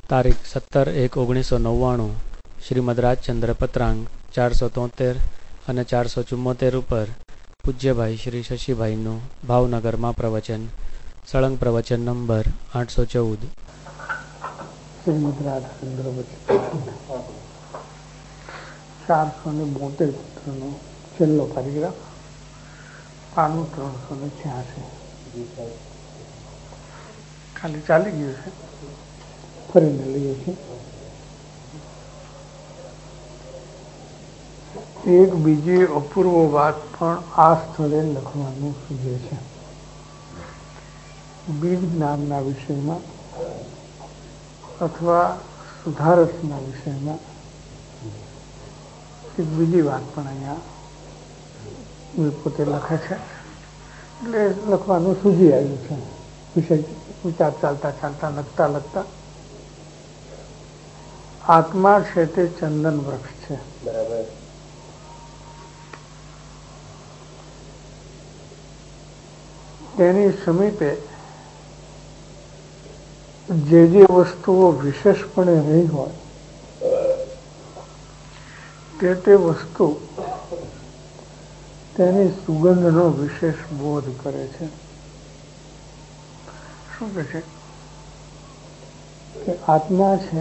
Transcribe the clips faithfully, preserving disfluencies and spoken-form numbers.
તારીખ સત્તર એક ઓગણીસો નવ્વાણું શ્રીમદ રાજચંદ્ર પત્રાંગ ચારસો તોતેર અને ચારસો ચુમ્મોતેર ઉપર પૂજ્યભાઈ શ્રી શશીભાઈનું ભાવનગરમાં પ્રવચન. સળંગ પ્રવચન નંબર આઠસો ચૌદ. શ્રીમદ રાજચંદ્ર ચારસો ને બોતેર પત્રનો છેલ્લો પેરેગ્રાફ, પાનું ત્રણસો ને છ્યાસી. ખાલી ચાલી ગયું છે, ફરીને લઈએ છીએ. એક બીજી અપૂર્વ વાત પણ આ સ્થળે લખવાનું સૂચે છે. બીજ જ્ઞાનના વિષયમાં અથવા સુધારસના વિષયમાં એક બીજી વાત પણ અહીંયા પોતે લખે છે, એટલે લખવાનું સૂજી આવ્યું છે. વિષય વિચાર ચાલતા ચાલતા લખતા લખતા આત્મા છે તે ચંદન વૃક્ષ છે. બરાબર. તેની સમીપે જે જે વસ્તુઓ વિશેષપણે રહી હોય તે તે વસ્તુ તેની સુગંધનો વિશેષ બોધ કરે છે. શું કહે છે કે આત્મા છે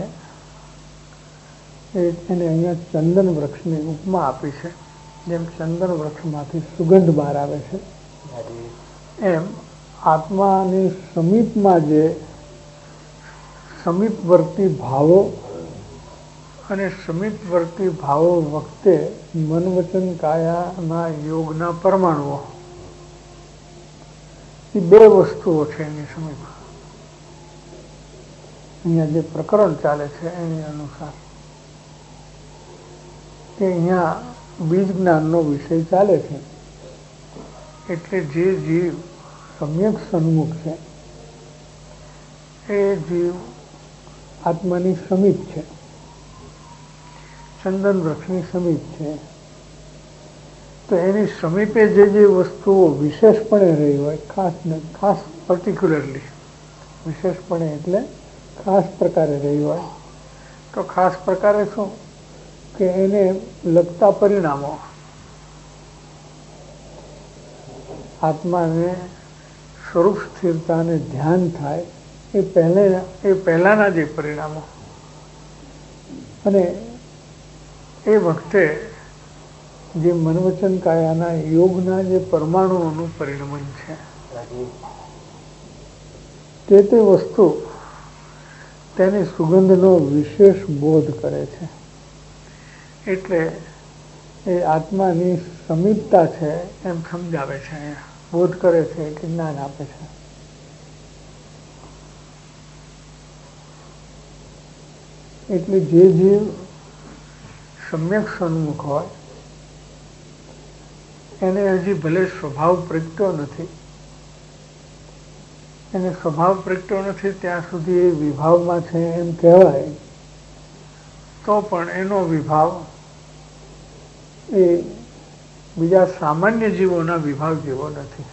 એને અહીંયા ચંદન વૃક્ષની ઉપમા આપી છે. જેમ ચંદન વૃક્ષમાંથી સુગંધ બહાર આવે છે, એમ આત્માની સમીપમાં જે સમીપવર્તી ભાવો અને સમીપવર્તી ભાવો વખતે મન વચન કાયાના યોગના પરમાણુઓ, એ બે વસ્તુઓ છે એની સમીપ. અહીંયા જે પ્રકરણ ચાલે છે એની અનુસાર કે અહીંયા બીજ જ્ઞાનનો વિષય ચાલે છે, એટલે જે જીવ સમ્યક સન્મુખ છે એ જીવ આત્માની સમીપ છે, ચંદન વૃક્ષની સમીપ છે. તો એની સમીપે જે જે વસ્તુઓ વિશેષપણે રહી હોય, ખાસ ખાસ પર્ટિક્યુલરલી વિશેષપણે એટલે ખાસ પ્રકારે રહી હોય, તો ખાસ પ્રકારે શું કે એને લગતા પરિણામો, આત્માને સ્વરૂપ સ્થિરતાને ધ્યાન થાય એ પહેલા એ પહેલાના જે પરિણામો, અને એ વખતે જે મનવચન કાયાના યોગના જે પરમાણુઓનું પરિણમન છે, તે તે વસ્તુ તેની સુગંધનો વિશેષ બોધ કરે છે. એટલે એ આત્માની સમીપતા છે એમ સમજાવે છે. અહીંયા બોધ કરે છે કે જ્ઞાન આપે છે. એટલે જે જીવ સમ્યક સન્મુખ હોય એને હજી ભલે સ્વભાવ પ્રગટ્યો નથી, એને સ્વભાવ પ્રગટ્યો નથી ત્યાં સુધી એ વિભાવમાં છે એમ કહેવાય, તો પણ એનો વિભાવ એ બીજા સામાન્ય જીવોના વિભાવ જેવો નથી.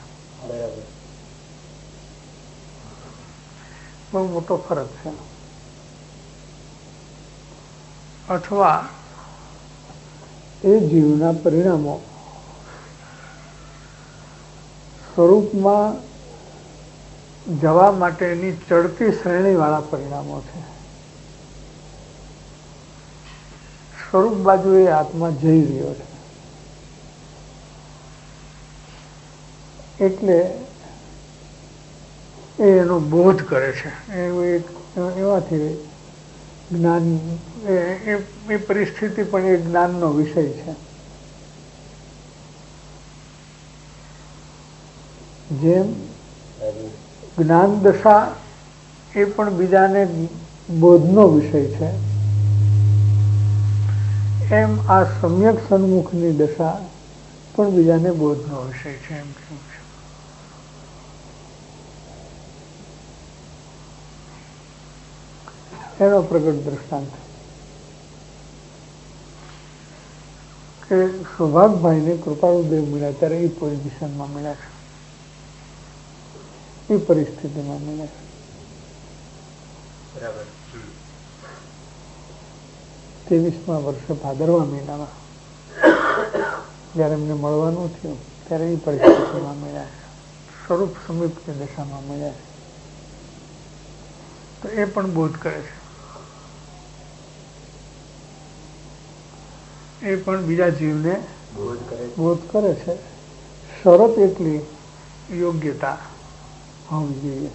બહુ મોટો ફરક છે. અથવા એ જીવના પરિણામો સ્વરૂપમાં જવા માટેની ચડતી શ્રેણી વાળા પરિણામો છે. સ્વરૂપ બાજુ એ આત્મા જઈ રહ્યો છે, એટલે એ એનો બોધ કરે છે. એમાંથી જ્ઞાન એ પરિસ્થિતિ પણ એ જ્ઞાનનો વિષય છે. જેમ જ્ઞાન દશા એ પણ બીજાને બોધનો વિષય છે, એમ આ સમ્યક સન્મુખની દશા પણ બીજાને બોધનો વિષય છે. એમ કેવું છે. એનો પ્રગટ દ્રષ્ટાંત કે સૌભાગભાઈને કૃપાળુદેવ મળ્યા ત્યારે એ પોઝિશનમાં મળ્યા છે, એ પરિસ્થિતિમાં મળ્યા છે. બરાબર. ત્રેવીસમાં વર્ષે ભાદરવા મહિનામાં જયારે એમને મળવાનું થયું ત્યારે એ પરિસ્થિતિમાં મળ્યા, સ્વરૂપ સમીપની દશામાં મળ્યા. તો એ પણ બોધ કરે છે, એ પણ બીજા જીવને બોધ કરે છે. શરત એટલી યોગ્યતા હોવી જોઈએ.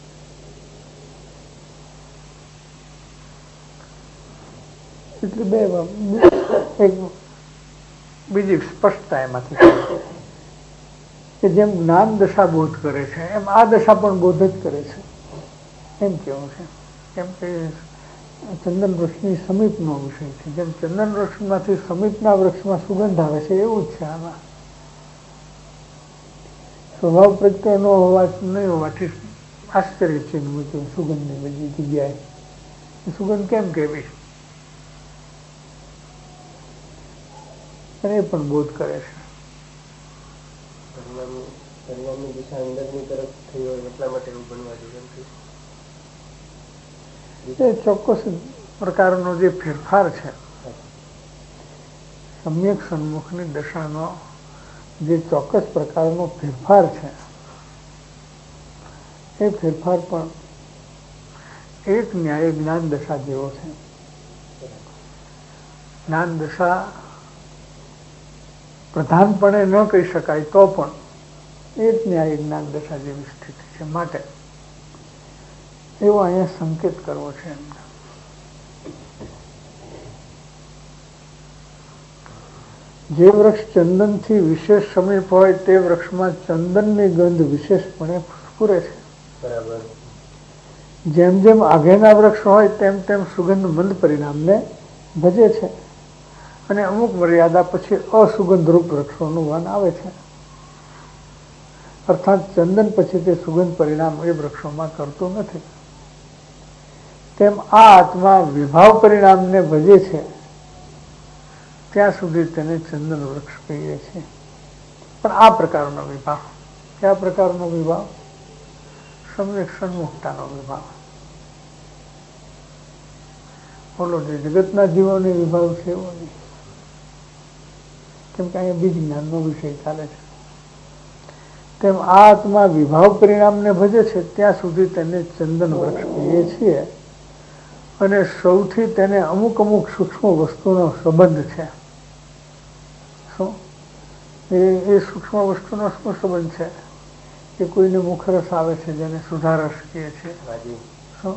એટલે બે એક બીજી સ્પષ્ટતા એમાંથી કે જેમ જ્ઞાન દશા બોધ કરે છે એમ આ દશા પણ બોધ જ કરે છે એમ કેવું છે. કેમ કે ચંદન વૃક્ષની સમીપનો વિષય છે. જેમ ચંદન વૃક્ષમાંથી સમીપના વૃક્ષમાં સુગંધ આવે છે એવું જ છે આમાં. સ્વભાવ પ્રત્યે ન હોવા નહીં હોવાથી આશ્ચર્ય છે સુગંધની બધી જગ્યાએ. સુગંધ કેમ કેવી અને એ પણ બોધ કરે છે. એ ચોક્કસ પ્રકારનો જે ફેરફાર છે, સમ્યક સન્મુખની દશાનો જે ચોક્કસ પ્રકારનો ફેરફાર છે, એ ફેરફાર પણ એક ન્યાય જ્ઞાન દશા જેવો છે. જ્ઞાન દશા પ્રધાનપણે ન કહી શકાય તો પણ એક ન્યાય જ્ઞાન દશા જેવી સ્થિતિ છે. માટે એવો અહીંયા સંકેત કરવો છે એમને. જે વૃક્ષ ચંદનથી વિશેષ સમીપ હોય તે વૃક્ષમાં ચંદનની ગંધ વિશેષપણે સ્ફુરે છે. બરાબર. જેમ જેમ આગેના વૃક્ષ હોય તેમ તેમ સુગંધ મંદ પરિણામને ભજે છે અને અમુક મર્યાદા પછી અસુગંધરૂપ વૃક્ષોનું વન આવે છે. અર્થાત ચંદન પછી તે સુગંધ પરિણામ એ વૃક્ષોમાં કરતું નથી. તેમ આ આત્મા વિભાવ પરિણામને ભજે છે ત્યાં સુધી તેને ચંદન વૃક્ષ કહીએ છીએ. પણ આ પ્રકારનો વિભાવ, કયા પ્રકારનો વિભાવ? સમ્યક સન્મુખતાનો વિભાવ. બોલો જે જગતના જીવોને વિભાવ છે એવો નહીં. કેમ કે અહીંયા બીજ જ્ઞાનનો વિષય ચાલે છે. તેમ આ આત્મા વિભાવ પરિણામને ભજે છે ત્યાં સુધી તેને ચંદન વૃક્ષ કહીએ છીએ. અને સૌથી તેને અમુક અમુક સૂક્ષ્મ વસ્તુનો સંબંધ છે. શું એ એ સૂક્ષ્મ વસ્તુનો શું સંબંધ છે? કે કોઈને મુખરસ આવે છે જેને સુધારસ કહીએ છીએ. શું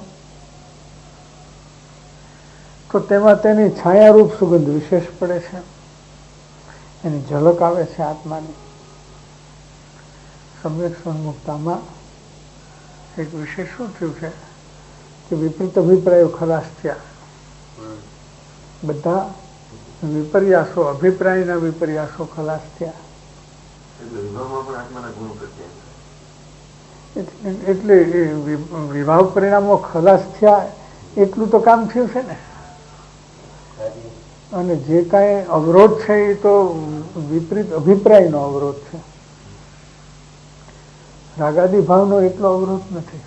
તો તેમાં તેની છાયારૂપ સુગંધ વિશેષ પડે છે, એની ઝલક આવે છે આત્માની. સમ્યક સન્મુખતામાં એક વિશેષ શું થયું છે કે વિપરીત અભિપ્રાયો ખલાસ થયા. બધા વિપર્યાસો, અભિપ્રાયના વિપર્યાસો ખલાસ થયા. એટલે એ વિભાવ પરિણામો ખલાસ થયા એટલું તો કામ થયું છે ને. અને જે કાંઈ અવરોધ છે એ તો વિપરીત અભિપ્રાયનો અવરોધ છે. રાગાદી ભાવનો એટલો અવરોધ નથી.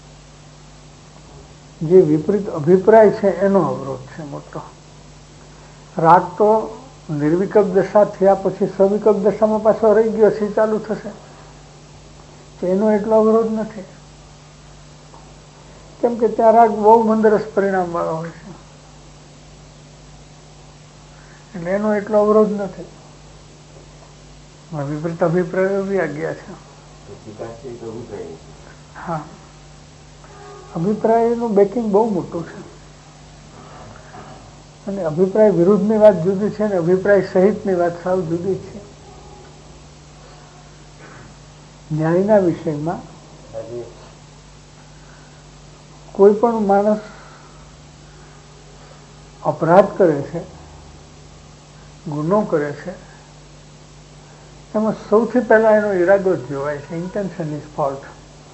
જે વિપરીત અભિપ્રાય છે એનો અવરોધ છે મોટો. રાગ તો નિર્વિકલ્પ દશા થયા પછી સવિકલ્પ દશામાં પાછો રહી ગયો છે, ચાલુ થશે, તો એનો એટલો અવરોધ નથી. કેમ કે ત્યાં રાગ બહુ મંદરસ પરિણામ વાળો હોય છે, એટલે એનો એટલો અવરોધ નથી. વિપરીત અભિપ્રાયો બી ગયા છે. હા, અભિપ્રાયનું બેકિંગ બહુ મોટું છે. અને અભિપ્રાય વિરુદ્ધની વાત જુદી છે ને અભિપ્રાય સહિતની વાત સાવ જુદી છે. ન્યાયના વિષયમાં કોઈ પણ માણસ અપરાધ કરે છે, ગુનો કરે છે, એમાં સૌથી પહેલા એનો ઈરાદો જ જોવાય છે. Intention is fault.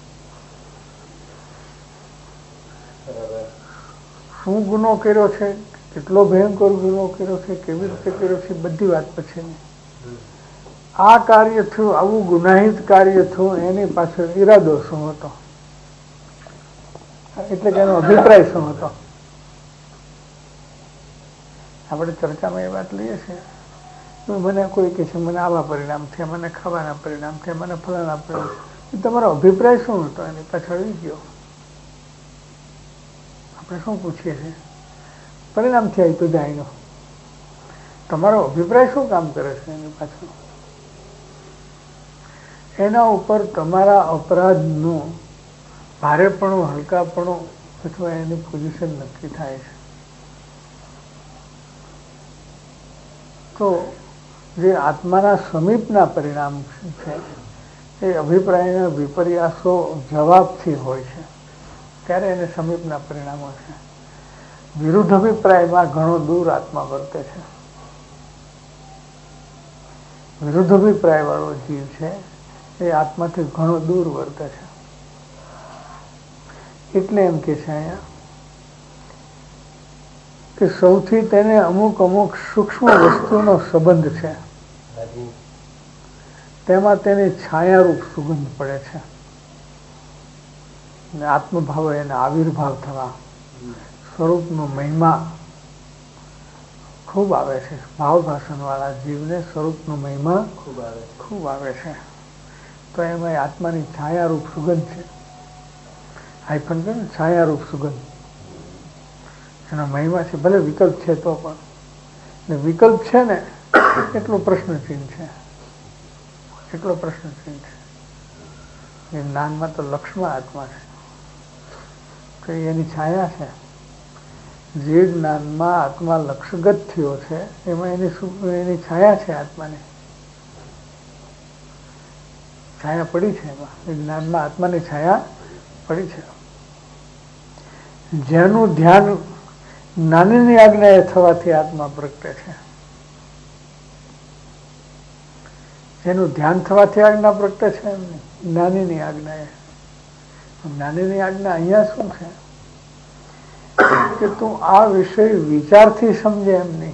શું ગુનો કર્યો છે, કેટલો ભયંકર ગુનો કર્યો છે, કેવી રીતે કર્યો છે, બધી વાત પછીની. આ કાર્ય થયું, આવું ગુનાહિત કાર્ય થયું, એની પાછળ ઈરાદો શું હતો, એટલે કે એનો અભિપ્રાય શું હતો. આપણે ચર્ચામાં એ વાત લઈએ છીએ, મને કોઈ કહે છે મને આવા પરિણામ થયા, મને ખાવાના પરિણામ થયા, મને ફલાણા પરિણામ, તમારો અભિપ્રાય શું હતો એની પાછળ આવી ગયો. આપણે શું પૂછીએ છીએ? પરિણામ થયા તો જાયનો, તમારો અભિપ્રાય શું કામ કરે છે એની પાછળ? એના ઉપર તમારા અપરાધનું ભારેપણું, હલકાપણું અથવા એની પોઝિશન નક્કી થાય છે. તો જે આત્માના સમીપના પરિણામ છે એ અભિપ્રાયના વિપર્યાસો જવાબથી હોય છે, ત્યારે એને સમીપના પરિણામો છે. વિરુદ્ધ અભિપ્રાયમાં ઘણો દૂર આત્મા વર્તે છે. વિરુદ્ધ અભિપ્રાય વાળો જીવ છે એ આત્માથી ઘણો દૂર વર્તે છે. એટલે એમ કે છે અહીંયા કે સૌથી તેને અમુક અમુક સૂક્ષ્મ વસ્તુનો સંબંધ છે, તેમાં તેની છાયારૂપ સુગંધ પડે છે. આત્મભાવ એને આવિર્ભાવ થવા, સ્વરૂપનો મહિમા ખૂબ આવે છે. ભાવ ભાષણ વાળા જીવને સ્વરૂપનો મહિમા ખૂબ આવે ખૂબ આવે છે. તો એમાં આત્માની છાયારૂપ સુગંધ છે. હાઈફન છે ને, છાયારૂપ સુગંધ એનો મહિમા છે. ભલે વિકલ્પ છે તો પણ, ને વિકલ્પ છે ને એટલો પ્રશ્નચિહ્ન છે, એટલો પ્રશ્નચિહ્ન છે. એ જ્ઞાનમાં તો લક્ષ્મણ આત્મા છે કે એની છાયા છે. જે જ્ઞાનમાં આત્મા લક્ષગત થયો છે એમાં એની એની છાયા છે. આત્માની છાયા પડી છે. એમાં એ જ્ઞાનમાં આત્માની છાયા પડી છે. જેનું ધ્યાન જ્ઞાનીની આજ્ઞાએ થવાથી આત્મા પ્રગટે છે. જેનું ધ્યાન થવાથી આજ્ઞા પ્રગટે છે એમની જ્ઞાનીની આજ્ઞાએ. જ્ઞાનીની આજ્ઞા અહીંયા શું છે કે તું આ વિષય વિચારથી સમજે એમ નહીં,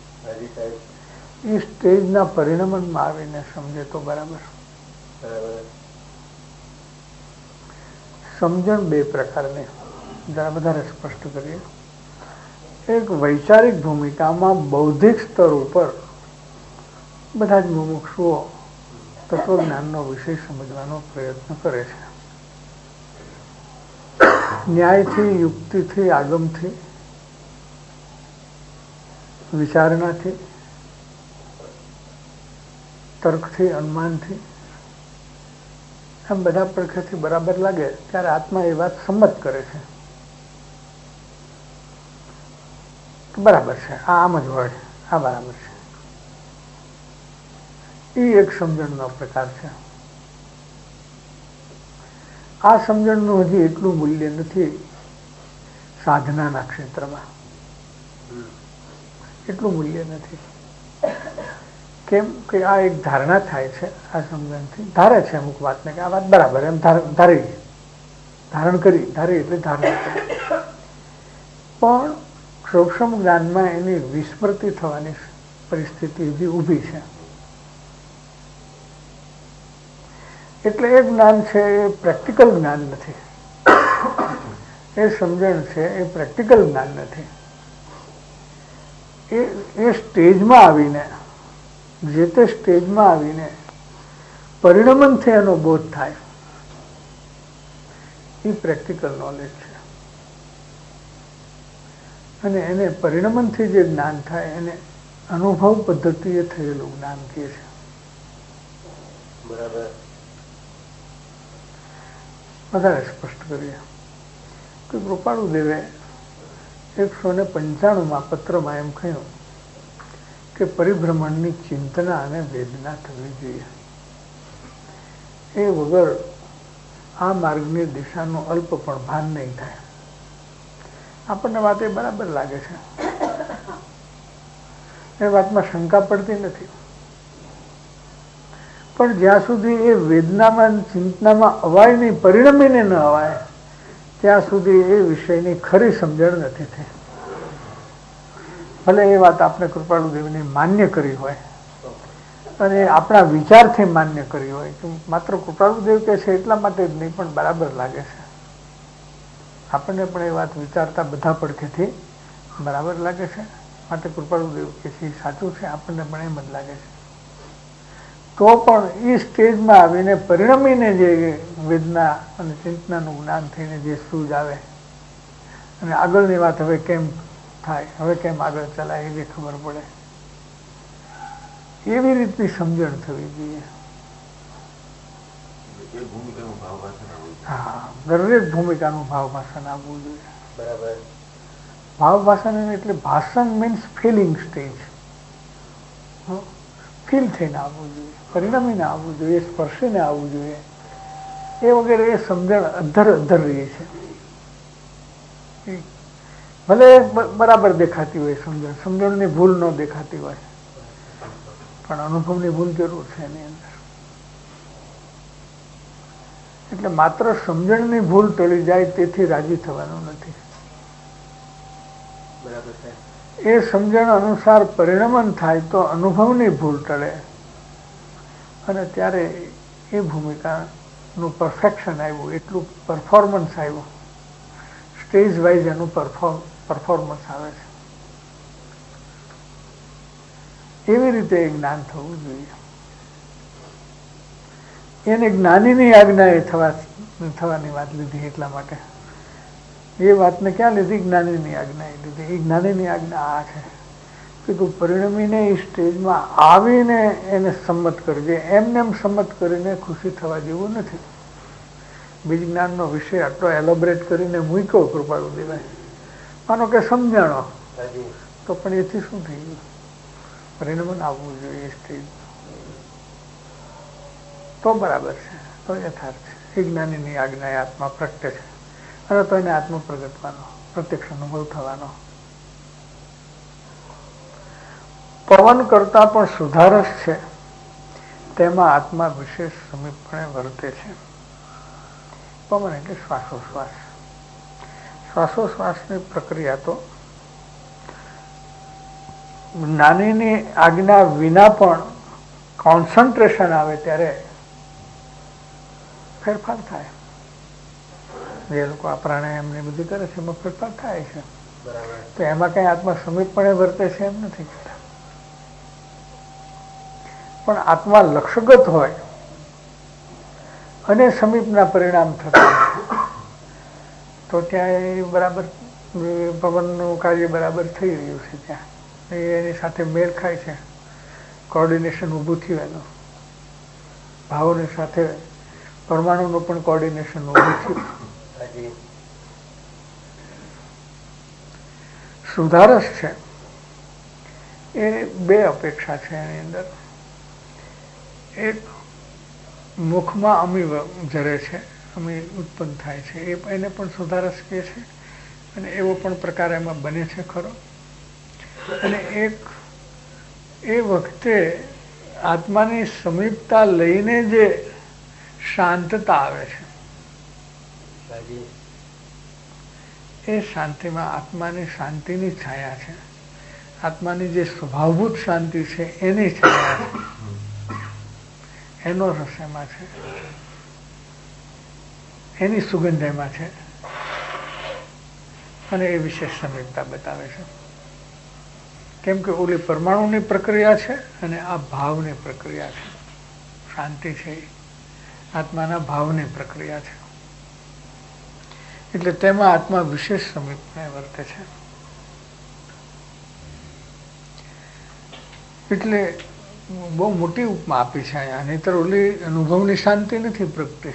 એ સ્ટેજના પરિણમનમાં આવીને સમજે તો બરાબર. સમજણ બે પ્રકારની, જરા વધારે સ્પષ્ટ કરીએ. એક વૈચારિક ભૂમિકામાં બૌદ્ધિક સ્તર ઉપર બધા જ મુમુક્ષુઓ તત્વજ્ઞાનનો વિષય સમજવાનો પ્રયત્ન કરે છે. ન્યાયથી, યુક્તિથી, આગમથી, વિચારણાથી, તર્કથી, અનુમાનથી, આમ બધા પડખેથી બરાબર લાગે ત્યારે આત્મા એ વાત સંમત કરે છે. બરાબર છે, આ આમ જ હોય, આ બરાબર છે. એ એક સમજણનો પ્રકાર છે. આ સમજણનું હજી એટલું મૂલ્ય નથી સાધનાના ક્ષેત્રમાં, એટલું મૂલ્ય નથી. કેમ કે આ એક ધારણા થાય છે. આ સમજણથી ધારે છે અમુક વાતને કે આ વાત બરાબર, એમ ધારી ધારણ કરી ધારી એટલે ધારણા કરી. પણ સૂક્ષ્મ જ્ઞાનમાં એની વિસ્મૃતિ થવાની પરિસ્થિતિ હજી ઊભી છે. એટલે એ જ્ઞાન છે એ પ્રેક્ટિકલ જ્ઞાન નથી. એ સમજણ છે એ પ્રેક્ટિકલ જ્ઞાન નથી. એ એ સ્ટેજમાં આવીને, જે તે સ્ટેજમાં આવીને પરિણમનથી એનો બોધ થાય, એ પ્રેક્ટિકલ નોલેજ છે. અને એને પરિણમનથી જે જ્ઞાન થાય એને અનુભવ પદ્ધતિએ થયેલું જ્ઞાન કહે છે. બરાબર. વધારે સ્પષ્ટ કરીએ કે કૃપાળુદેવે એકસો ને પંચાણુંમાં પત્રમાં એમ કહ્યું કે પરિભ્રમણની ચિંતના અને વેદના થવી જોઈએ. એ વગર આ માર્ગની દિશાનું અલ્પ પણ ભાન નહીં થાય. આપણને વાત એ બરાબર લાગે છે, એ વાતમાં શંકા પડતી નથી. પણ જ્યાં સુધી એ વેદનામાં, ચિંતનામાં અવાય નહીં, પરિણમીને ન અવાય, ત્યાં સુધી એ વિષયની ખરી સમજણ નથી થઈ. ભલે એ વાત આપણે કૃપાળુદેવની માન્ય કરી હોય અને આપણા વિચારથી માન્ય કરી હોય, કે માત્ર કૃપાળુદેવ કહે છે એટલા માટે જ નહીં, પણ બરાબર લાગે છે. આપણને પણ એ વાત વિચારતા બધા પડખેથી બરાબર લાગે છે. માટે કૃપાળુદેવ કે છે સાચું છે, આપણને પણ એમ જ લાગે છે. તો પણ એ સ્ટેજમાં આવીને પરિણમીને જે વેદના અને ચિંતનાનું જ્ઞાન થઈને જે સૂઝ આવે અને આગળની વાત હવે કેમ થાય, હવે કેમ આગળ ચલાય એ જે ખબર પડે, એવી રીતની સમજણ થવી જોઈએ. હા, દરેક ભૂમિકાનું ભાવ ભાષણ આવવું જોઈએ. બરાબર. ભાવ ભાષણ એટલે ભાષણ મીન્સ ફિલિંગ સ્ટેજ, ફીલ થઈને આવવું જોઈએ, પરિણમીને આવવું જોઈએ, સ્પર્શીને આવવું જોઈએ. એ વગેરે એ સમજણ અધર અધર રહી છે. ભલે બરાબર દેખાતી હોય સમજણ, સમજણની ભૂલ ન દેખાતી હોય, પણ અનુભવની ભૂલ જરૂર છે એની અંદર. એટલે માત્ર સમજણની ભૂલ ટળી જાય તેથી રાજી થવાનું નથી. બરાબર છે. એ સમજણ અનુસાર પરિણમન થાય તો અનુભવની ભૂલ ટળે અને ત્યારે એ ભૂમિકાનું પરફેક્શન આવ્યું, એટલું પરફોર્મન્સ આવ્યું, સ્ટેજ વાઇઝ એનું પરફોર્મ પરફોર્મન્સ આવે છે. એવી રીતે એ જ્ઞાન થવું જોઈએ. એને જ્ઞાનીની આજ્ઞાએ થવા થવાની વાત લીધી એટલા માટે. એ વાતને ક્યાં લીધી? જ્ઞાનીની આજ્ઞાએ લીધી. એ જ્ઞાનીની આજ્ઞા આ છે કે તું પરિણમીને એ સ્ટેજમાં આવીને એને સંમત કરજે. એમને એમ સંમત કરીને ખુશી થવા જેવું નથી. બીજ જ્ઞાનનો વિષય આટલો એલોબરેટ કરીને મૂક્યો કૃપાળુ દેવાય, માનો કે સમજાણો, તો પણ એથી શું થઈ ગયું? પરિણમન આવવું જોઈએ સ્ટેજ, તો બરાબર છે, તો યથાર્થ છે. એ જ્ઞાનીની આજ્ઞાએ આત્મા પ્રગટે છે અને તો એને આત્મ પ્રગટવાનો, પ્રત્યક્ષ અનુભવ થવાનો. પવન કરતા પણ સુધારસ છે, તેમાં આત્મા વિશેષ સમીપણે વર્તે છે. પવન એટલે શ્વાસોશ્વાસ. શ્વાસોશ્વાસની પ્રક્રિયા તો જ્ઞાનીની આજ્ઞા વિના પણ કોન્સન્ટ્રેશન આવે ત્યારે ફેરફાર થાય. જે લોકો આ પ્રાણાયામને બધી કરે છે એમાં ફેરફાર થાય છે. તો એમાં કઈ આત્મા સમીપપણે વર્તે છે એમ નથી કહેતા. પણ આત્મા લક્ષ્યગત હોય અને સમીપના પરિણામ થતા તો ત્યાં એ બરાબર પવનનું કાર્ય બરાબર થઈ રહ્યું છે. ત્યાં એની સાથે મેળ ખાય છે, કોર્ડિનેશન ઊભું થયું એનું. ભાવોની સાથે પરમાણુનું પણ કોર્ડિનેશન ઊભું થયું. સુધારસ છે એ બે અપેક્ષા છે એની અંદર. એક મુખમાં અમી જરે છે, અમી ઉત્પન્ન થાય છે, એ એને પણ સુધારસ કહે છે અને એવો પણ પ્રકાર એમાં બને છે ખરો. અને એક એ વખતે આત્માની સમીપતા લઈને જે શાંતતા આવે છે, એ શાંતિમાં આત્માની શાંતિની છાયા છે. આત્માની જે સ્વભાવભૂત શાંતિ છે એની છાયા છે, એનો રસ એમાં છે, એની સુગંધ એમાં છે અને એ વિશેષ સમીપતા બતાવે છે. કેમ કે ઓલી પરમાણુની પ્રક્રિયા છે અને આ ભાવની પ્રક્રિયા છે. શાંતિ છે આત્માના ભાવની પ્રક્રિયા છે, એટલે તેમાં આત્મા વિશેષ સમીપને વર્તે છે. એટલે બહુ મોટી ઉપમા આપી છે અહીંયા. નહીંતર ઓલી અનુભવની શાંતિ નથી પ્રગટી,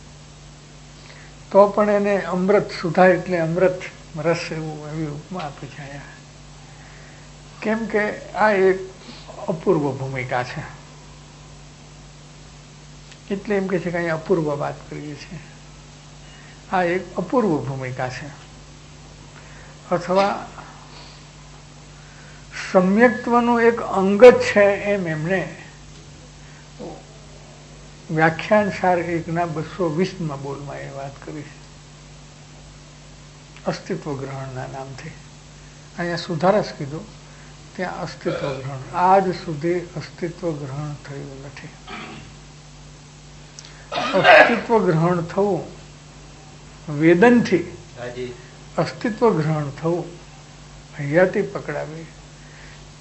તો પણ એને અમૃત સુધા એટલે અમૃત રસ એવું એવી ઉપમા આપી છે અહીંયા. કેમ કે આ એક અપૂર્વ ભૂમિકા છે, એટલે એમ કે છે કે અહીંયા અપૂર્વ વાત કરીએ છીએ. આ એક અપૂર્વ ભૂમિકા છે, અથવા સમ્યક્ત્વનું એક અંગ જ છે એમ એમણે વ્યાખ્યાન સાર એકના બસો વીસમાં બોલમાં એ વાત કરી છે, અસ્તિત્વ ગ્રહણના નામથી. અહીંયા સુધારસ કીધું, ત્યાં અસ્તિત્વ ગ્રહણ. આજ સુધી અસ્તિત્વ ગ્રહણ થયું નથી. અસ્તિત્વ ગ્રહણ થવું વેદનથી, અસ્તિત્વ ગ્રહણ થવું હૈયાથી પકડાવી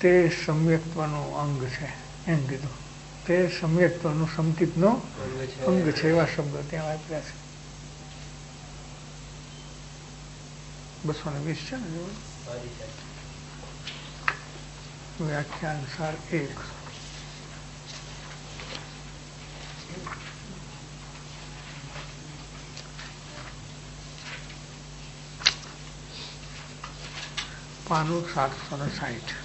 તે સમ્યક્ત્વનું અંગ છે એમ કીધું. તે સમ્યક્ત્વનું સંકિતનું અંગ છે એવા શબ્દો ત્યાં વાપર્યા છે. બસો ને વીસ છે ને વ્યાખ્યાનુસાર એક. પાનું સાતસો ને સાઠ.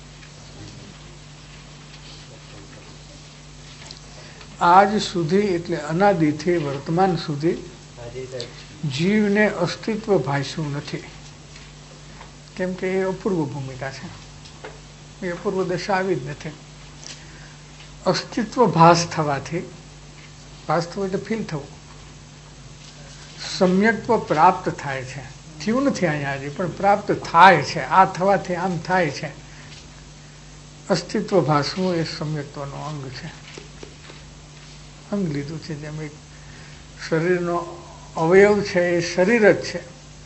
આજ સુધી એટલે અનાદિથી વર્તમાન સુધી જીવને અસ્તિત્વ ભાસ્યું નથી, કેમ કે એ અપૂર્વ ભૂમિકા છે, એ અપૂર્વ દશા આવી જ નથી. અસ્તિત્વ ભાસ થવાથી, ભાસ થવું એટલે ફીલ થવું, સમ્યક્ત્વ પ્રાપ્ત થાય છે. થયું નથી અહીંયા હજી પણ પ્રાપ્ત થાય છે. આ થવાથી આમ થાય છે. અસ્તિત્વ ભાસવું એ સમ્યક્ત્વનું અંગ છે. અંગ લીધું છે, જેમ એક શરીરનો અવયવ છે એ શરીર જ છે.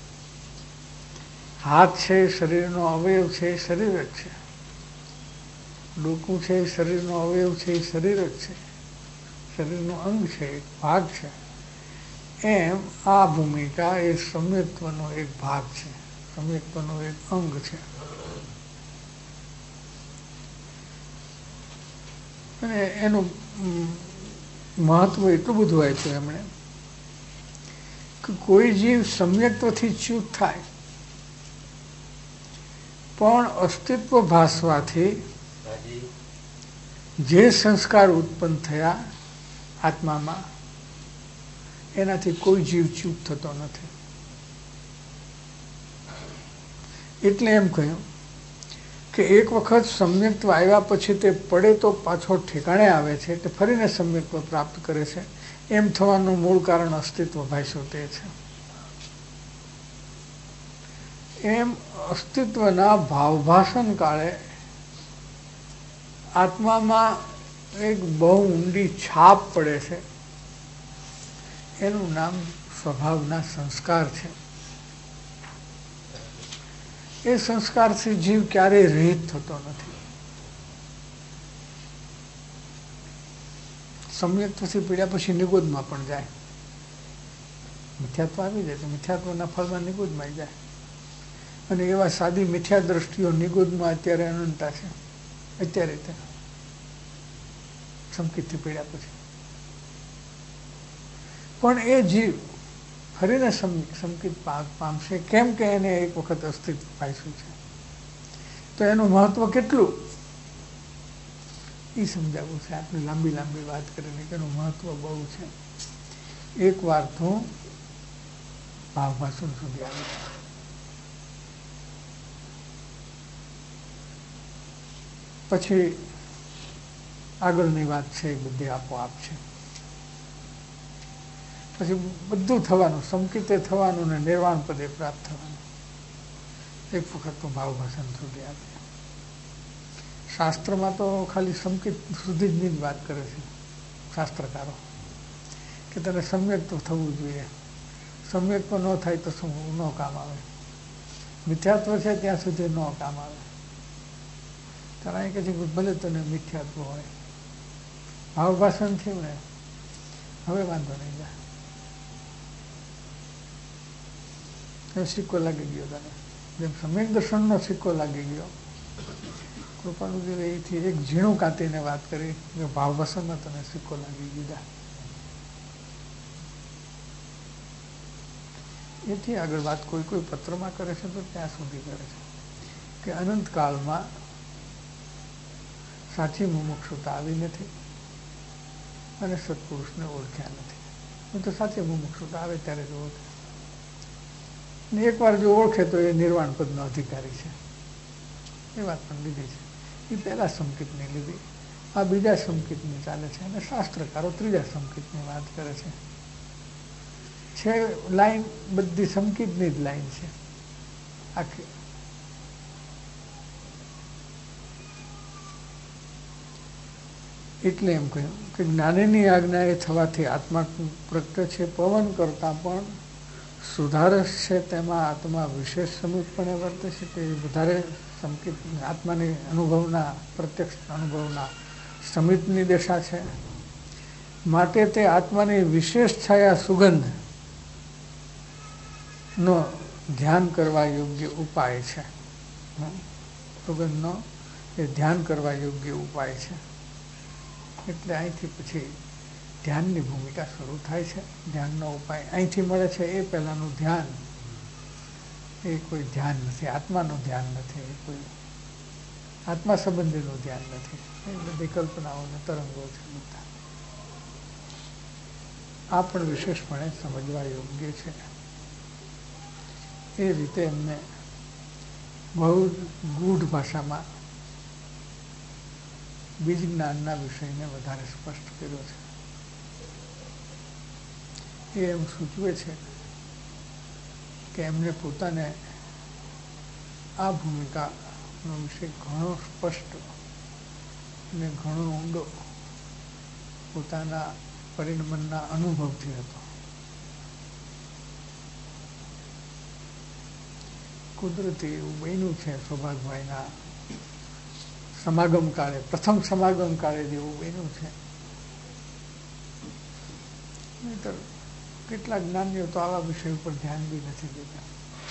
હાથ છે એ શરીરનો અવયવ છે એ શરીર જ છે. ડોકું છે એ શરીરનો અવયવ છે એ શરીર જ છે, શરીરનું અંગ છે, એક ભાગ છે. એમ આ ભૂમિકા એ સમ્યક્ત્વનો એક ભાગ છે, સમ્યક્ત્વનો એક અંગ છે. અને એનું મહત્વ એટલું બધું આપ્યું એમણે કે કોઈ જીવ સમ્યક્ત્વથી ચ્યુત થાય પણ અસ્તિત્વ ભાસવાથી જે સંસ્કાર ઉત્પન્ન થયા આત્મામાં એનાથી કોઈ જીવ ચ્યુત થતો નથી. એટલે એમ કહ્યું કે એક વખત સમ્યક્ત્વ આવ્યા પછી તે પડે તો પાછો ઠેકાણે આવે છે, એટલે ફરીને સમ્યક્ત્વ પ્રાપ્ત કરે છે. એમ થવાનું મૂળ કારણ અસ્તિત્વ ભાસ્યું તે છે. એમ અસ્તિત્વના ભાવભાષણ કાળે આત્મામાં એક બહુ ઊંડી છાપ પડે છે. એનું નામ સ્વભાવના સંસ્કાર છે. એ સંસ્કારથી જીવ ક્યારેય રહિત થતો નથી. સમ્યક્ત્વથી પીડ્યા પછી નિગોદમાં પણ જાય. મિથ્યાત્વ આવી જાય તો મિથ્યાત્વના ફળમાં નિગોદમાં જાય. અને એવા સાદી મિથ્યા દ્રષ્ટિઓ નિગોદમાં અત્યારે અનંતા છે. અત્યારે સંકિતથી પીડ્યા પછી પણ એ જીવ ફરીને સંકિત પામશે, કેમ કે એને એક વખત અસ્તિત્વ પામ્યું છે. તો એનું મહત્વ કેટલું એ સમજાવવું છે. આપણે લાંબી લાંબી વાત કરીને કે એનું મહત્વ બહુ છે. એક વાર તો ભાવભાષણ સુધી આવે. પછી આગળની વાત છે એ બધી આપોઆપ છે. પછી બધું થવાનું, સંકિતે થવાનું ને નિર્વાણ પદે પ્રાપ્ત થવાનું. એક વખત તો ભાવભાષણ સુધી આવે. શાસ્ત્રમાં તો ખાલી સંકિત સુધીની જ વાત કરે છે શાસ્ત્રકારો, કે તને સમ્યક તો થવું જોઈએ. સમ્યક તો ન થાય તો શું ન કામ આવે. મિથ્યાત્વ છે ત્યાં સુધી ન કામ આવે. ત્યારે કહે છે કે ભલે તને મિથ્યાત્વ હોય, ભાવભાષણ થયું ને હવે વાંધો નહીં જાય. સિક્કો લાગી ગયો તને, જેમ સમ્યક દર્શનનો સિક્કો લાગી ગયો. કૃપાલુજીએ એથી એક ઝીણું કાંતીને વાત કરી કે ભાવભાષણમાં તને સિક્કો લાગી દીધા. એથી આગળ વાત કોઈ કોઈ પત્રમાં કરે છે તો ત્યાં સુધી કરે છે કે અનંતકાળમાં સાચી મુમુક્ષુતા આવી નથી અને સત્પુરુષને ઓળખ્યા નથી. હું તો સાચી મુમુક્ષુતા આવે ત્યારે જ ઓળખે. ને એકવાર જો ઓળખે તો એ નિર્વાણ પદનો અધિકારી છે. એ વાત પણ લીધી છે. એ પહેલા સંકિતની લીધી, આ બીજા સંકિતની ચાલે છે. અને શાસ્ત્રકારો ત્રીજા સંકિતની વાત કરે છે. છે લાઈન બધી સંકિતની જ લાઈન છે આખી. એટલે એમ કહ્યું કે જ્ઞાનીની આજ્ઞા એ થવાથી આત્મા પ્રગટ છે પવન કરતાં પણ સુધારસ છે તેમાં આત્મા વિશેષ સમીપપણે વર્તે છે તે વધારે સંકેત આત્માની અનુભવના પ્રત્યક્ષ અનુભવના સમીપની દશા છે, માટે તે આત્માની વિશેષ છાયા સુગંધ નો ધ્યાન કરવા યોગ્ય ઉપાય છે. સુગંધનો એ ધ્યાન કરવા યોગ્ય ઉપાય છે. એટલે અહીંથી પછી ધ્યાનની ભૂમિકા શરૂ થાય છે. ધ્યાનનો ઉપાય અહીંથી મળે છે. એ પહેલાંનું ધ્યાન એ કોઈ ધ્યાન નથી, આત્માનું ધ્યાન નથી, એ કોઈ આત્મા સંબંધીનું ધ્યાન નથી. એ બધી કલ્પનાઓ અને તરંગો છે બધા. આ પણ વિશેષપણે સમજવા યોગ્ય છે. એ રીતે એમને બહુ ગૂઢ ભાષામાં બીજ જ્ઞાનના વિષયને વધારે સ્પષ્ટ કર્યો છે. એ એમ સૂચવે છે કે એમને પોતાને આ ભૂમિકાનો વિષય ઘણો સ્પષ્ટ અને ઘણો ઊંડો પોતાના પરિણમનના અનુભવથી હતો. કુદરતી એવું બન્યું છે સૌભાગભાઈના સમાગમ કાળે, પ્રથમ સમાગમ કાળે જેવું બન્યું છે. નહીતર કેટલાક જ્ઞાનીઓ તો આવા વિષય ઉપર ધ્યાન બી નથી દેતા.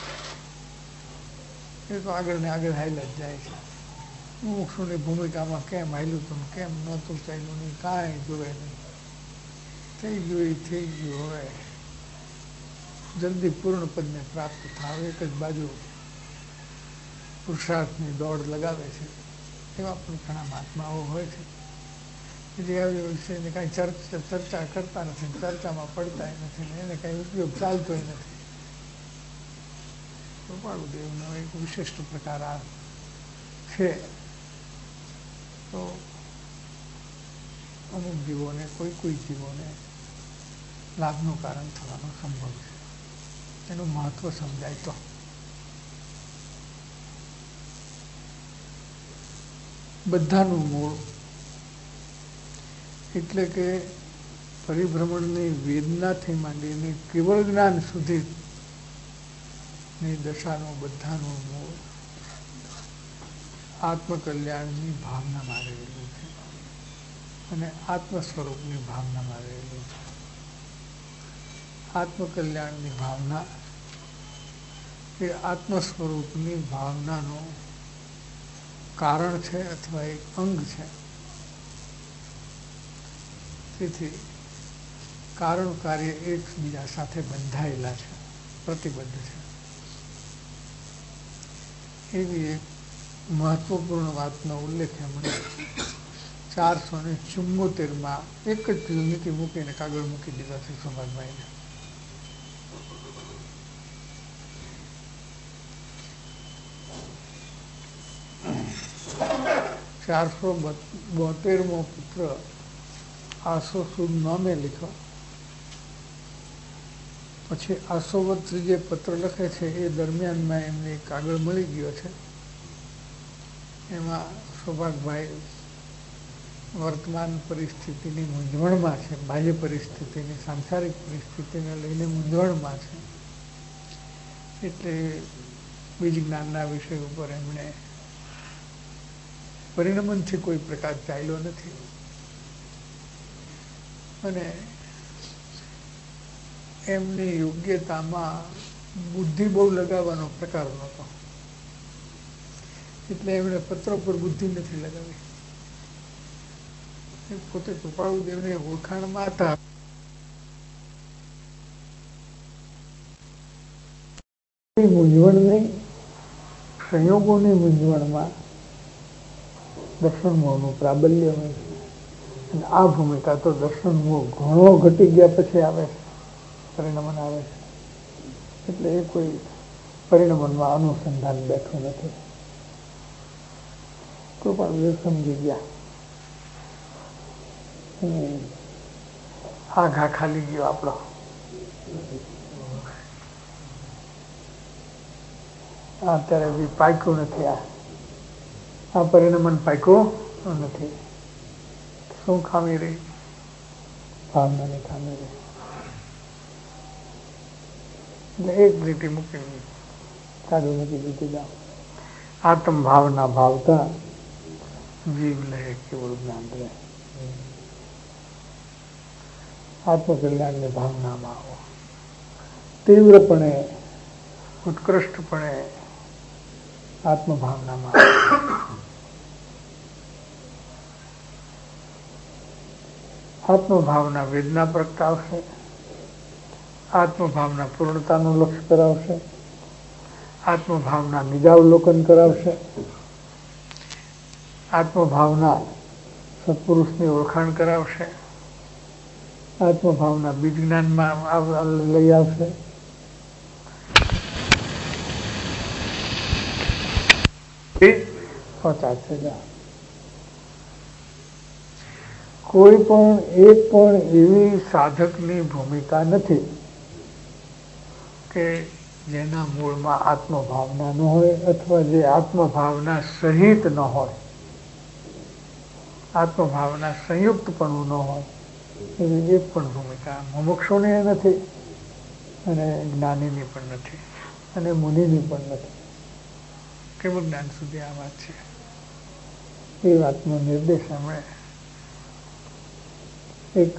એ તો આગળ ને આગળ હાલ્યા જ જાય છે. મુમુક્ષુની ભૂમિકામાં કેમ હાલ્યું હતું, કેમ નહોતું ચાલ્યું નહીં, કાંઈ જોવે નહીં. થઈ ગયું એ થઈ ગયું. હવે જલ્દી પૂર્ણ પદને પ્રાપ્ત થાવ એક જ બાજુ પુરુષાર્થની દોડ લગાવે છે. એવા પણ ઘણા મહાત્માઓ હોય છે જે આવી વિષયને કાંઈ ચર્ચા ચર્ચા કરતા નથી, ચર્ચામાં પડતા નથી ને એને કાંઈ ઉપયોગ ચાલતો નથી. કૃપાળુદેવનો એક વિશિષ્ટ પ્રકાર આ છે. તો અમુક જીવોને કોઈ કોઈ જીવોને લાભનું કારણ થવાનું સંભવ છે. એનું મહત્વ સમજાય તો. બધાનું મૂળ એટલે કે પરિભ્રમણની વેદનાથી માંડીને કેવળ જ્ઞાન સુધીની દશાનું બધાનું મૂળ આત્મકલ્યાણની ભાવનામાં રહેલું છે અને આત્મ સ્વરૂપની ભાવનામાં રહેલું છે. આત્મકલ્યાણની ભાવના એ આત્મ સ્વરૂપની ભાવનાનું કારણ છે અથવા એક અંગ છે. તેથી કારણ કાર્ય એકબીજા સાથે બંધાયેલા છે, પ્રતિબદ્ધ છે. એવી એક મહત્વપૂર્ણ વાતનો ઉલ્લેખ એમણે ચારસો ને ચુમ્મોતેરમાં એક જ લીટી મૂકીને કાગળ મૂકી દીધા છે સમાજભાઈને. ચારસો બોતેરમો પુત્ર આસો સુદ નામે લીધો. પછી આસોવત ત્રીજે પત્ર લખે છે એ દરમિયાનમાં એમને કાગળ મળી ગયો છે. એમાં સૌભાગભાઈ વર્તમાન પરિસ્થિતિની મૂંઝવણમાં છે, બાહ્ય પરિસ્થિતિની, સાંસારિક પરિસ્થિતિને લઈને મૂંઝવણમાં છે. એટલે બીજ જ્ઞાનના વિષય ઉપર એમણે પરિણમનથી કોઈ પ્રકાર ચાલ્યો નથી અને એમની યોગ્યતામાં બુદ્ધિ બહુ લગાવવાનો પ્રકાર નહોતો. એટલે એમણે પત્રો પર બુદ્ધિ નથી લગાવી. પોતે કૃપાળુદેવને ઓળખાણમાં હતા. મૂંઝવણની સંયોગોની મૂંઝવણમાં દર્શન મોહનું પ્રાબલ્ય હોય છે. અને આ ભૂમિકા તો દર્શન મોહ ઘણો ઘટી ગયા પછી આવે છે, પરિણમન આવે છે. એટલે એ કોઈ પરિણમનમાં અનુસંધાન બેઠું નથી. કૃપાળુદેવ સમજી ગયા. આ ઘા ખાલી ગયો આપણો. અત્યારે બી પાક્યું નથી. આ આ પરિણમન પાક્યું નથી. શું ખામી રહી? ભાવનાની ખામી રહી. એટલે એક લીટી મૂકી સાદું મૂકી દીધી જાઓ. આત્મ ભાવના ભાવતા જીવ લે કેવળ જ્ઞાન રહે. આત્મકલ્યાણની ભાવનામાં આવો, તીવ્રપણે ઉત્કૃષ્ટપણે આત્મભાવનામાં આત્મભાવના વેદના પ્રગટાવશે, આત્મભાવના પૂર્ણતાનું લક્ષ્ય કરાવશે, આત્મભાવના નિજાવલોકન કરાવશે, આત્મભાવના સત્પુરુષની ઓળખાણ કરાવશે, આત્મભાવના બીજ જ્ઞાનમાં લઈ આવશે. કોઈ પણ એક પણ એવી સાધકની ભૂમિકા નથી કે જેના મૂળમાં આત્મભાવના ન હોય અથવા જે આત્મભાવના સહિત ન હોય, આત્મભાવના સંયુક્તપણું ન હોય એવી એક પણ ભૂમિકા મુમુક્ષુની નથી અને જ્ઞાનીની પણ નથી અને મુનિની પણ નથી. કેવું જ્ઞાન સુધી આ વાત છે એ વાતનો નિર્દેશ અમે એક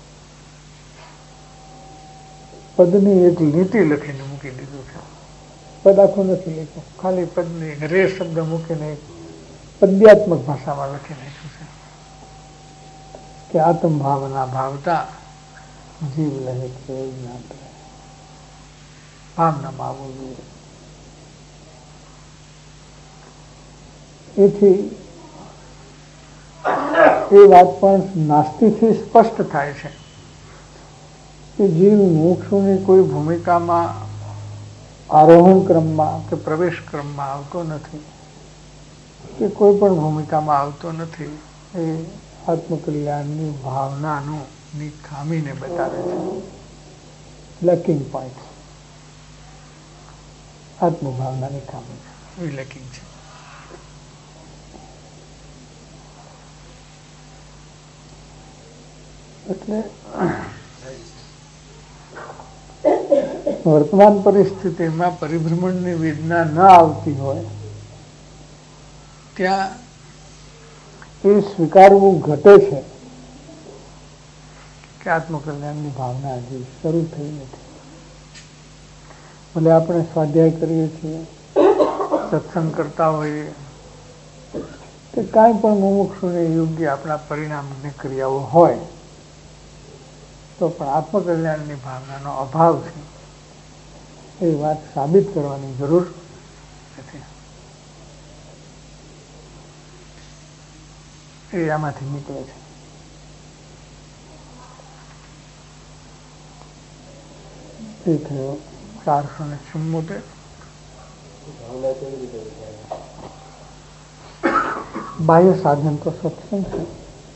પદની એક લીટી લખીને મૂકી દીધું છે. પદ આખું નથી લખ્યું, ખાલી પદની એક રે શબ્દ મૂકીને એક પદ્યાત્મક ભાષામાં લખી નાખ્યું છે કે આત્મ ભાવના ભાવતા જીવ લહે કેવળ જ્ઞાન રહે. ભાવનામાં આવવું જોઈએ. એથી એ વાત પણ નાસ્તિકથી સ્પષ્ટ થાય છે કે જીવ મોક્ષની કોઈ ભૂમિકામાં આરોહણ ક્રમમાં કે પ્રવેશ ક્રમમાં આવતો નથી કે કોઈ પણ ભૂમિકામાં આવતો નથી. એ આત્મકલ્યાણની ભાવનાનું ની ખામીને બતાવે છે. લેકિંગ પોઈન્ટ આત્મભાવનાની ખામી એ લેકિંગ છે. એટલે વર્તમાન પરિસ્થિતિમાં પરિભ્રમણની વેદના ન આવતી હોય ત્યાં એ સ્વીકારવું ઘટે છે કે આત્મકલ્યાણની ભાવના હજી શરૂ થઈ નથી. ભલે આપણે સ્વાધ્યાય કરીએ છીએ, સત્સંગ કરતા હોઈએ કે કાંઈ પણ મુમુક્ષુને યોગ્ય આપણા પરિણામની ક્રિયાઓ હોય તો પણ આત્મકલ્યાણની ભાવનાનો અભાવ છે એ વાત સાબિત કરવાની જરૂર નથી. એ આમાંથી નીકળે છે. એ થયો ચારસો ને ચુમ્મોતેર. બાહ્ય સાધન તો સત્સંગ છે.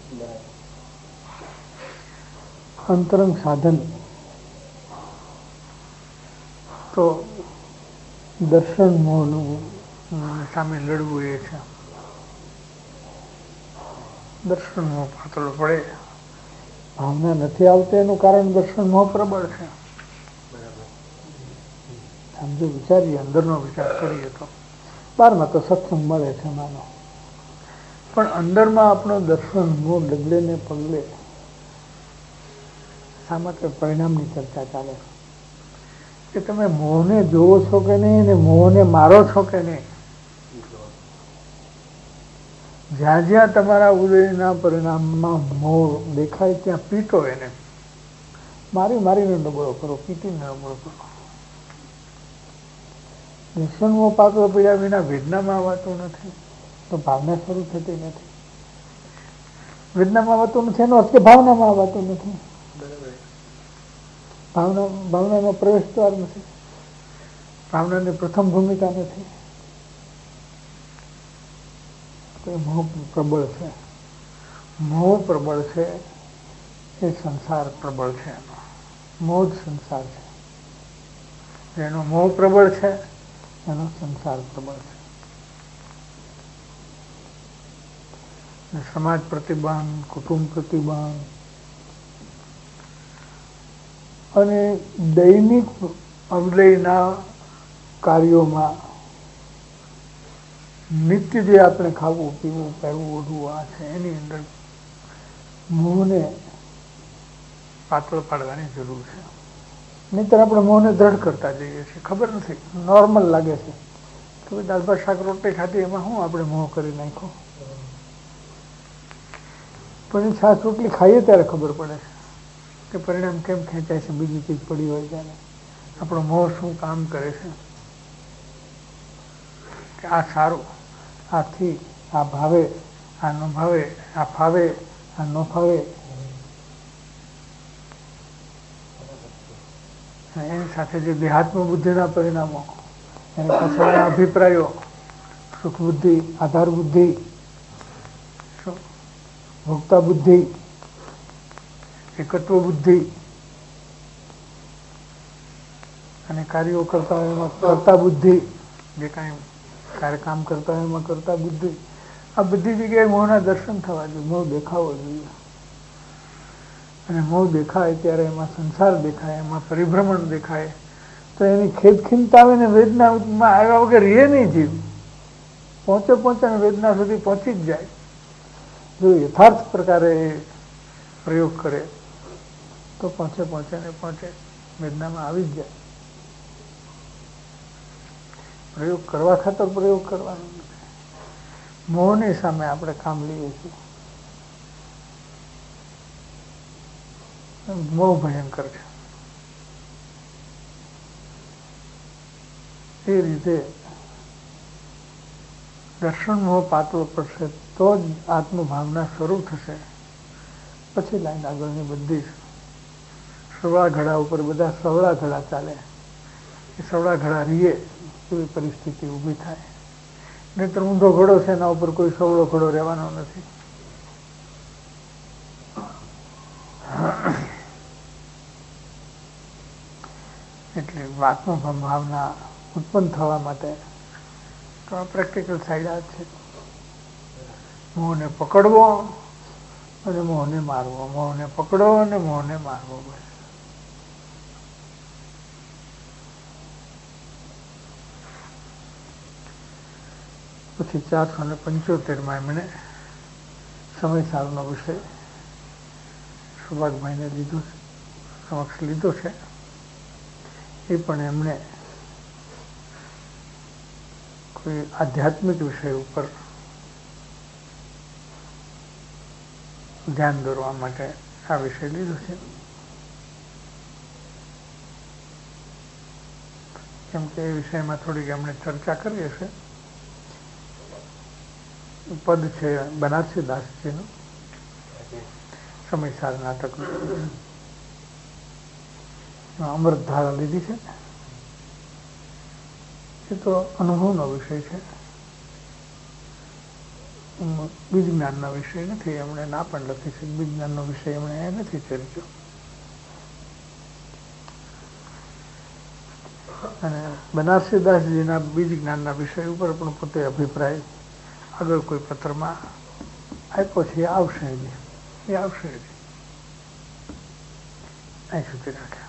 અંતરંગ સાધન તો દર્શન મોહનું સામે લડવું એ છે. દર્શન મોહ પાતળો પડે, ભાવના નથી આવતી એનું કારણ દર્શન મોહ પ્રબળ છે. સમજો વિચારીએ, અંદરનો વિચાર કરીએ તો બહારમાં તો સત્સંગ મળે છે માનો, પણ અંદરમાં આપણો દર્શન મોહ ડગલે ને પગલે શા માટે પરિણામની ચર્ચા ચાલે કે તમે મોહને જોવો છો કે નહીં અને મોહને મારો છો કે નહીં. જ્યાં જ્યાં તમારા ઉદયના પરિણામમાં મોહ દેખાય ત્યાં પીટો એને, મારી મારીને નબળો કરો, પીટીને નબળો કરો. દર્શનમાં પાકડો પીડ્યા વિના વેદનામાં આવતું નથી તો ભાવના શરૂ થતી નથી. વેદનામાં આવતું નથી એનો અર્થ કે ભાવનામાં આવતું નથી. ભાવના ભાવનાનો પ્રવેશ દ્વાર નથી, ભાવનાની પ્રથમ ભૂમિકા નથી. મોહ પ્રબળ છે, મોહ પ્રબળ છે એ સંસાર પ્રબળ છે. એનો મોહ જ સંસાર છે. જેનો મોહ પ્રબળ છે એનો સંસાર પ્રબળ છે. સમાજ પ્રતિબંધ, કુટુંબ પ્રતિબંધ અને દૈનિક અવલયના કાર્યોમાં નિત્ય જે આપણે ખાવું પીવું પહેરવું ઓઢવું આ છે એની અંદર મોહને પાતળો પાડવાની જરૂર છે. નહીંતર આપણે મોહને દ્રઢ કરતા જઈએ છીએ. ખબર નથી, નોર્મલ લાગે છે કે દાળ ભાત શાક રોટલી ખાધી એમાં શું આપણે મોહ કરી નાખ્યો. પણ એ છાશ રોટલી ખાઈએ ત્યારે ખબર પડે છે કે પરિણામ કેમ ખેંચાય છે. બીજી ચીજ પડી હોય ત્યારે આપણો મોહ શું કામ કરે છે કે આ સારું, આથી આ ભાવે, આ ન ભાવે, આ ફાવે, આ ન ફાવે. એની સાથે જે દેહાત્મ બુદ્ધિના પરિણામો, એની પાછળના અભિપ્રાયો, સુખ બુદ્ધિ, આધાર બુદ્ધિ, ભોક્તા બુદ્ધિ, એકત્વ બુદ્ધિ અને કાર્યો કરતા હોય એમાં કરતા બુદ્ધિ, જે કાંઈ કાર્ય કામ કરતા હોય એમાં કરતા બુદ્ધિ, આ બધી જગ્યાએ મોહના દર્શન થવા જોઈએ, મોહ દેખાવો જોઈએ. અને મોહ દેખાય ત્યારે એમાં સંસાર દેખાય, એમાં પરિભ્રમણ દેખાય તો એની ખેદ ખીમતા આવે ને વેદનામાં આવ્યા વગર રહે નહીં જીવ. પહોંચે પહોંચે ને વેદના સુધી પહોંચી જ જાય. જો યથાર્થ પ્રકારે પ્રયોગ કરે તો પહોંચે પહોંચે ને પહોંચે વેદનામાં આવી જ જાય. પ્રયોગ કરવા ખાતર પ્રયોગ કરવાનો નથી. મોહની સામે આપણે કામ લઈએ છીએ. મોહ ભયંકર છે. એ રીતે દર્શન મોહ પાતળો પડશે તો જ આત્મભાવના શરૂ થશે. પછી લાઈન આગળની બધી સવળા ઘડા ઉપર બધા સવળા ઘડા ચાલે. એ સવળા ઘડા રીએ એવી પરિસ્થિતિ ઊભી થાય. નહીંતર ઊંધો ઘડો છે એના ઉપર કોઈ સવળો ઘડો રહેવાનો નથી. એટલે આત્મભાવના ઉત્પન્ન થવા માટે તો આ પ્રેક્ટિકલ સાઈડ આ છે. મોહને પકડવો અને મોહને મારવો, મોહને પકડો અને મોહને મારવો. બસ પછી ચારસો ને પંચોતેરમાં એમણે સમયસારનો વિષય સુભાષભાઈને લીધો સમક્ષ લીધો છે. એ પણ એમણે કોઈ આધ્યાત્મિક વિષય ઉપર ધ્યાન દોરવા માટે આ વિષય લીધો છે. કેમ કે એ વિષયમાં થોડીક એમણે ચર્ચા કરી હશે. પદ છે બનારસી દાસજીનું સમયસાર નાટકનું. અમૃતધારા લીધી છે. એ તો અનુભવનો વિષય છે, બીજ જ્ઞાનનો વિષય નથી. એમણે ના પણ લખી છે બીજ જ્ઞાનનો વિષય એમણે નથી ચર્ચ્યો. અને બનારસી દાસજીના બીજ જ્ઞાનના વિષય ઉપર પણ પોતે અભિપ્રાય આગળ કોઈ પત્રમાં આપ્યો છે. એ આવશે હજી, એ આવશે હજી. અહીં સુધી રાખે.